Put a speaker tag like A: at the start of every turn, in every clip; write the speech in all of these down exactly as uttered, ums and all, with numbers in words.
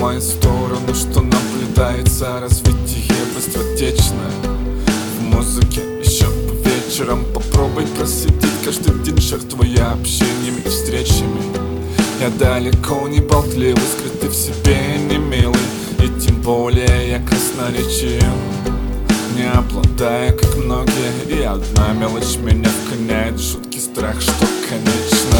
A: мою сторону, что наблюдается развитие быстротечное в музыке. Еще по вечерам попробуй просидеть каждый день, жертвуя общениями и встречами. Я далеко не болтливый, скрытый в себе не милый, и тем более я красноречив, не обладая, как многие. И одна мелочь меня вгоняет в жуткий страх, что конечно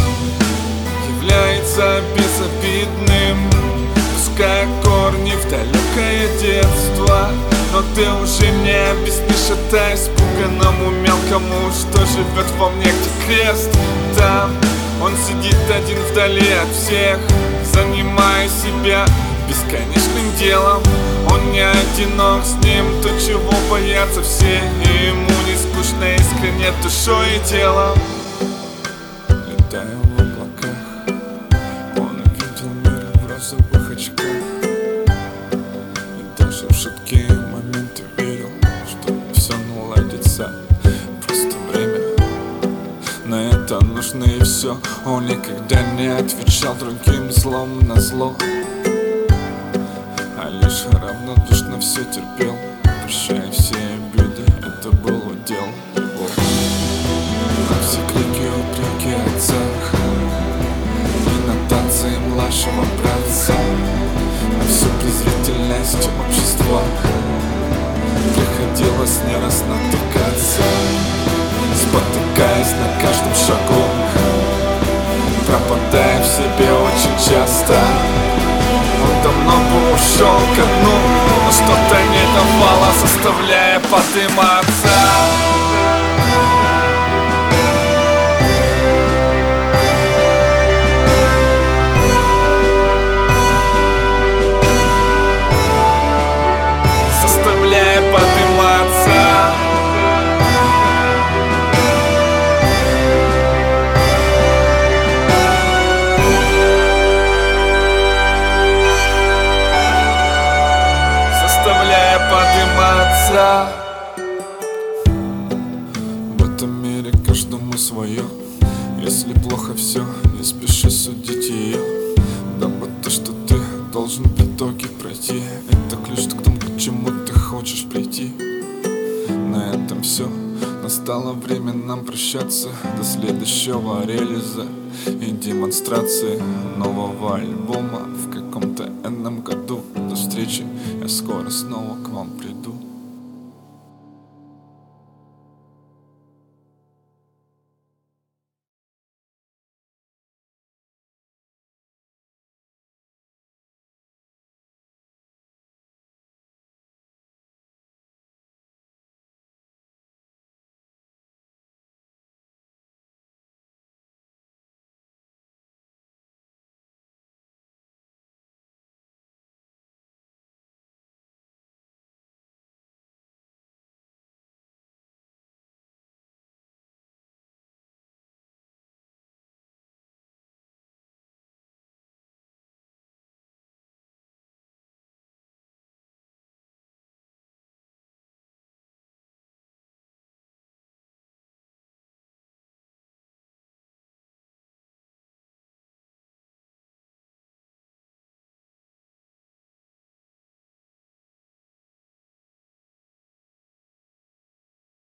A: является безобидным, пуская корни в далекое детство. Но ты уже не объяснишь это испуганному мелкому, что живет во мне, где крест. Там он сидит один вдали от всех, занимая себя бесконечным делом. Он не одинок, с ним то, чего боятся все, и ему не скучно искренне душой и телом. Летаю в облаках, он увидел мир в розовых очках, и даже в жуткие моменты верил, что все наладится, просто время. На это нужно и все. Он никогда не отвечал другим злом на зло, а лишь равнодушно все терпел, прощая все обиды. Это был удел его. На все крики, упреки отцах и нотации младшего братца, на всю презрительность общества приходилось не раз натыкаться, спотыкаясь на каждом шагу, пропадая в себе очень часто. Он давно бы ушел ко дну, но что-то не давало, заставляя подниматься. Заставляя подниматься. Подниматься. В этом мире каждому свое. Если плохо все, не спеши судить ее, дабы то, что ты должен в итоге пройти, это ключ к тому, к чему ты хочешь прийти. На этом все. Настало время нам прощаться. До следующего релиза и демонстрации нового альбома в каком-то энном году. До встречи, я скоро снова к вам приду.